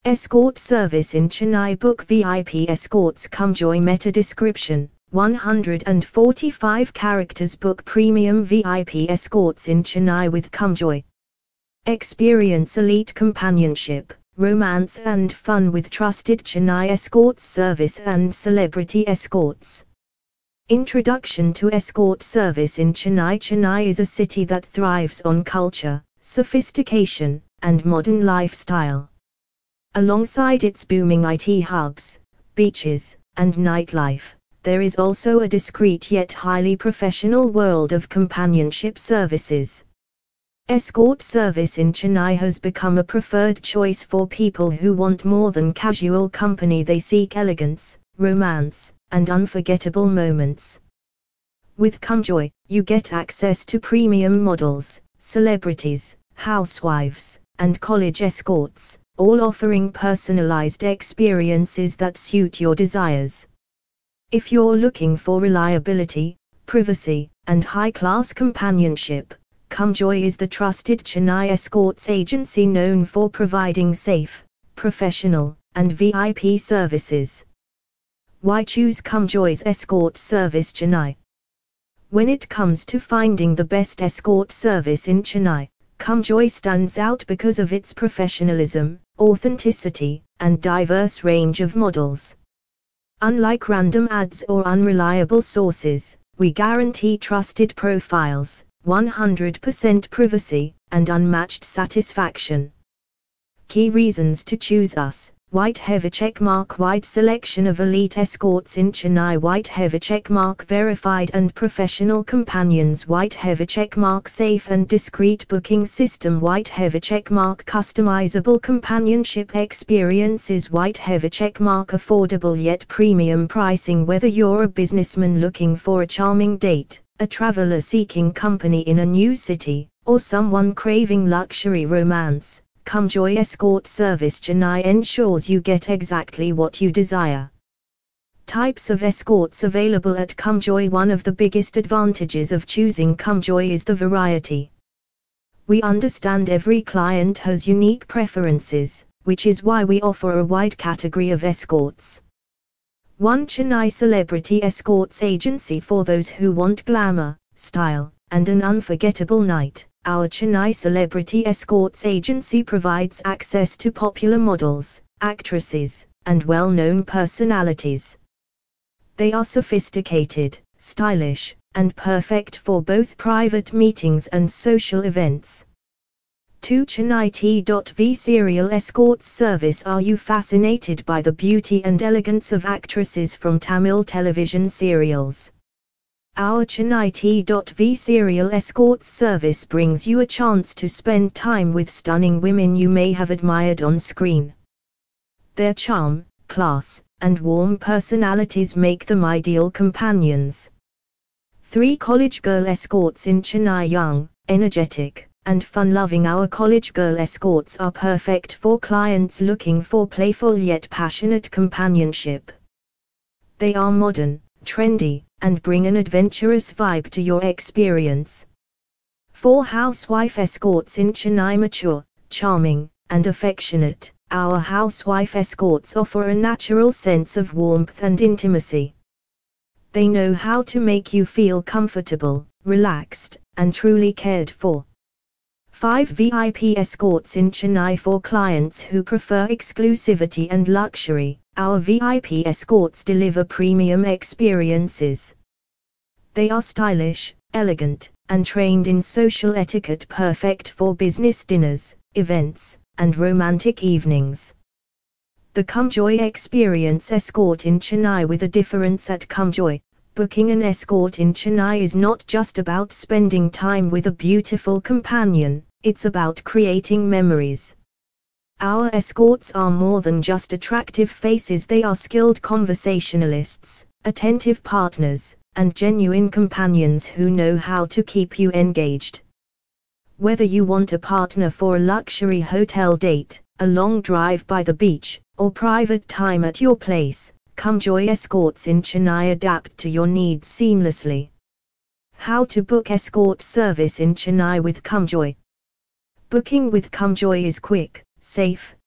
Escort service in Chennai. Book VIP escorts. ComeJoy. Meta description: 145 characters. Book premium VIP escorts in Chennai with ComeJoy. Experience elite companionship, romance and fun with trusted Chennai escorts service and celebrity escorts. Introduction to escort service in Chennai. Chennai is a city that thrives on culture, sophistication, and modern lifestyle. Alongside its booming IT hubs, beaches, and nightlife, there is also a discreet yet highly professional world of companionship services. Escort service in Chennai has become a preferred choice for people who want more than casual company. They seek elegance, romance, and unforgettable moments. With ComeJoy, you get access to premium models, celebrities, housewives, and college escorts, all offering personalized experiences that suit your desires. If you're looking for reliability, privacy, and high-class companionship, ComeJoy is the trusted Chennai escorts agency known for providing safe, professional, and VIP services. Why choose ComeJoy's escort service Chennai? When it comes to finding the best escort service in Chennai, ComeJoy stands out because of its professionalism, authenticity, and diverse range of models. Unlike random ads or unreliable sources, we guarantee trusted profiles, 100% privacy, and unmatched satisfaction. Key reasons to choose us: white heavy checkmark. Wide selection of elite escorts in Chennai. White heavy checkmark. Verified and professional companions. White heavy checkmark. Safe and discreet booking system. White heavy checkmark. Customizable companionship experiences. White heavy checkmark. Affordable yet premium pricing. Whether you're a businessman looking for a charming date, a traveler seeking company in a new city, or someone craving luxury romance, ComeJoy Escort Service Chennai ensures you get exactly what you desire. Types of escorts available at ComeJoy. One of the biggest advantages of choosing ComeJoy is the variety. We understand every client has unique preferences, which is why we offer a wide category of escorts. 1. Chennai Celebrity Escorts Agency. For those who want glamour, style, and an unforgettable night, our Chennai Celebrity Escorts Agency provides access to popular models, actresses, and well-known personalities. They are sophisticated, stylish, and perfect for both private meetings and social events. 2. Chennai T.V Serial Escorts Service. Are you fascinated by the beauty and elegance of actresses from Tamil television serials? Our Chennai T.V Serial Escorts Service brings you a chance to spend time with stunning women you may have admired on screen. Their charm, class, and warm personalities make them ideal companions. 3. College Girl Escorts in Chennai. Young, energetic, and fun-loving. Our college girl escorts are perfect for clients looking for playful yet passionate companionship. They are modern, trendy, and bring an adventurous vibe to your experience. 4. Housewife Escorts in Chennai. Mature, charming, and affectionate, our housewife escorts offer a natural sense of warmth and intimacy. They know how to make you feel comfortable, relaxed, and truly cared for. 5. VIP Escorts in Chennai. For clients who prefer exclusivity and luxury, our VIP escorts deliver premium experiences. They are stylish, elegant, and trained in social etiquette, perfect for business dinners, events, and romantic evenings. The ComeJoy Experience Escort in Chennai. With a difference at ComeJoy, booking an escort in Chennai is not just about spending time with a beautiful companion, it's about creating memories. Our escorts are more than just attractive faces. They are skilled conversationalists, attentive partners, and genuine companions who know how to keep you engaged. Whether you want a partner for a luxury hotel date, a long drive by the beach, or private time at your place, ComeJoy Escorts in Chennai adapt to your needs seamlessly. How to book escort service in Chennai with ComeJoy. Booking with ComeJoy is quick, safe,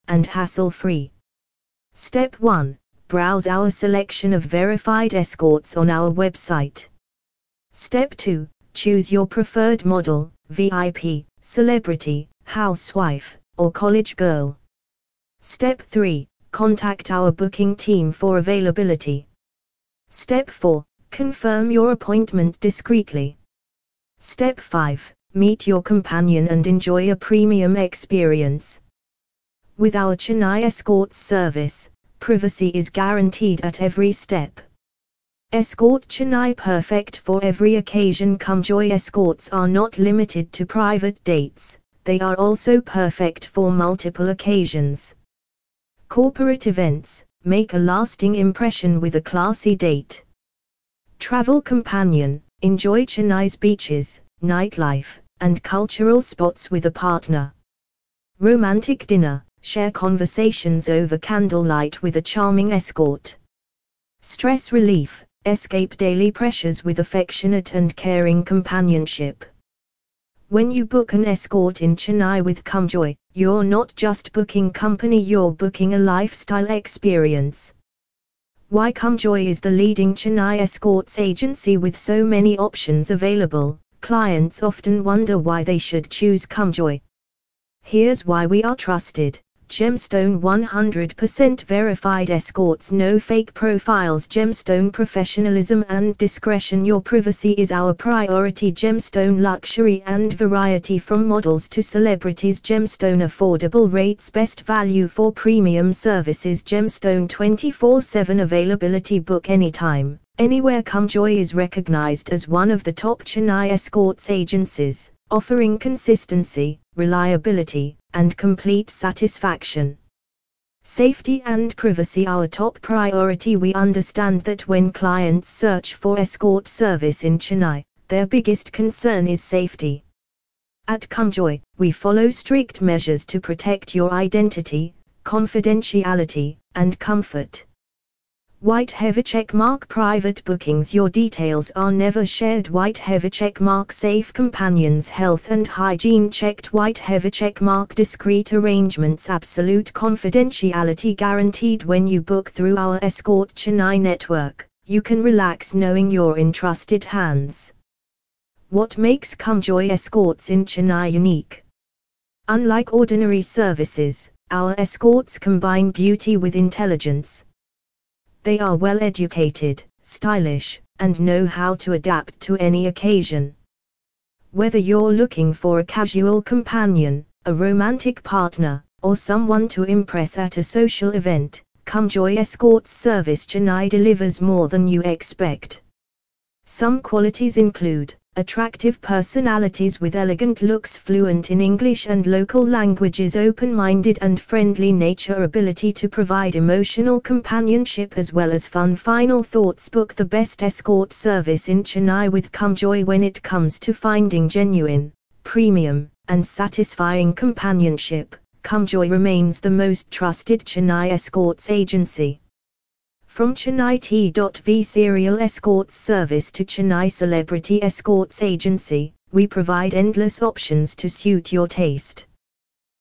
and hassle-free. Step 1. Browse our selection of verified escorts on our website. Step 2. Choose your preferred model, VIP, celebrity, housewife, or college girl. Step 3. Contact our booking team for availability. Step 4. Confirm your appointment discreetly. Step 5. Meet your companion and enjoy a premium experience. With our Chennai Escorts service, privacy is guaranteed at every step. Escort Chennai, perfect for every occasion. ComeJoy escorts are not limited to private dates, they are also perfect for multiple occasions. Corporate events, make a lasting impression with a classy date. Travel companion, enjoy Chennai's beaches, nightlife, and cultural spots with a partner. Romantic dinner, share conversations over candlelight with a charming escort. Stress relief, escape daily pressures with affectionate and caring companionship. When you book an escort in Chennai with ComeJoy, you're not just booking company, you're booking a lifestyle experience. Why ComeJoy is the leading Chennai escorts agency with so many options available. Clients often wonder why they should choose ComeJoy. Here's why we are trusted. Gemstone 100% verified escorts, no fake profiles. Gemstone professionalism and discretion. Your privacy is our priority. Gemstone luxury and variety, from models to celebrities. Gemstone affordable rates, best value for premium services. Gemstone 24/7 availability, book anytime, anywhere. ComeJoy is recognized as one of the top Chennai escorts agencies, offering consistency, reliability, and complete satisfaction. Safety and privacy, our top priority. We understand that when clients search for escort service in Chennai, their biggest concern is safety. At ComeJoy, we follow strict measures to protect your identity, confidentiality, and comfort. White heavy checkmark private bookings. Your details are never shared. White heavy checkmark safe companions, health and hygiene checked. White heavy checkmark discreet arrangements, absolute confidentiality guaranteed. When you book through our Escort Chennai network, you can relax knowing you're in trusted hands. What makes ComeJoy escorts in Chennai unique? Unlike ordinary services, our escorts combine beauty with intelligence. They are well educated, stylish, and know how to adapt to any occasion. Whether you're looking for a casual companion, a romantic partner, or someone to impress at a social event, ComeJoy Escorts Service Chennai delivers more than you expect. Some qualities include attractive personalities with elegant looks, fluent in English and local languages, open-minded and friendly nature, ability to provide emotional companionship as well as fun. Final thoughts: book the best escort service in Chennai with ComeJoy. When it comes to finding genuine, premium, and satisfying companionship, ComeJoy remains the most trusted Chennai escorts agency. From Chennai T.V serial escorts service to Chennai Celebrity Escorts Agency, we provide endless options to suit your taste.